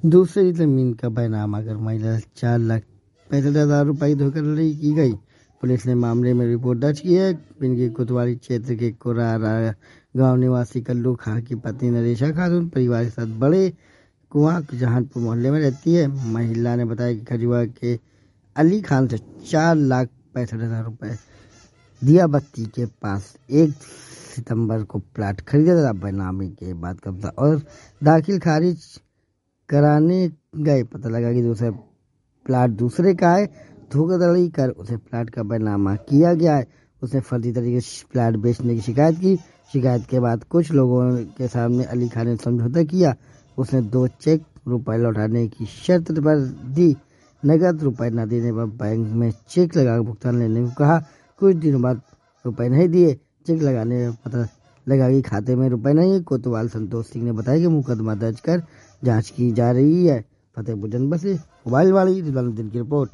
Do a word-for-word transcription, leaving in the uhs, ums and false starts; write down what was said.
दूसरी जमीन का बैनामा कर महिला चार लाख पैंसठ हजार रुपये धोखाधड़ी की गई। पुलिस ने मामले में रिपोर्ट दर्ज की है। पिंकी कोतवाली क्षेत्र के कोरारा गांव निवासी कल्लू खां की पत्नी नरेशा खातून परिवार के साथ बड़े कुआं जहानपुर मोहल्ले में रहती है। महिला ने बताया कि खजुआ के अली खान से चार लाख पैंसठ हजार रुपये दिया बत्ती के पास एक सितंबर को प्लाट खरीदा था। बैनामी के बाद कब्जा और दाखिल खारिज कराने गए, पता लगा कि दूसरा प्लाट दूसरे का है। धोखाधड़ी कर उसे प्लाट का बैनामा किया गया है। उसने फर्जी तरीके से प्लाट बेचने की शिकायत की। शिकायत के बाद कुछ लोगों के सामने अली खान ने समझौता किया। उसने दो चेक रुपए लौटाने की शर्त पर दी। नगद रुपए न देने पर बैंक में चेक लगा भुगतान लेने को कहा। कुछ दिनों बाद रुपए नहीं दिए। चेक लगाने में पता लगा कि खाते में रुपए नहीं है। कोतवाल संतोष सिंह ने बताया कि मुकदमा दर्ज कर जांच की जा रही है। फतेहपुर जनपद से मोबाइल वाली रिजवानुद्दीन की रिपोर्ट।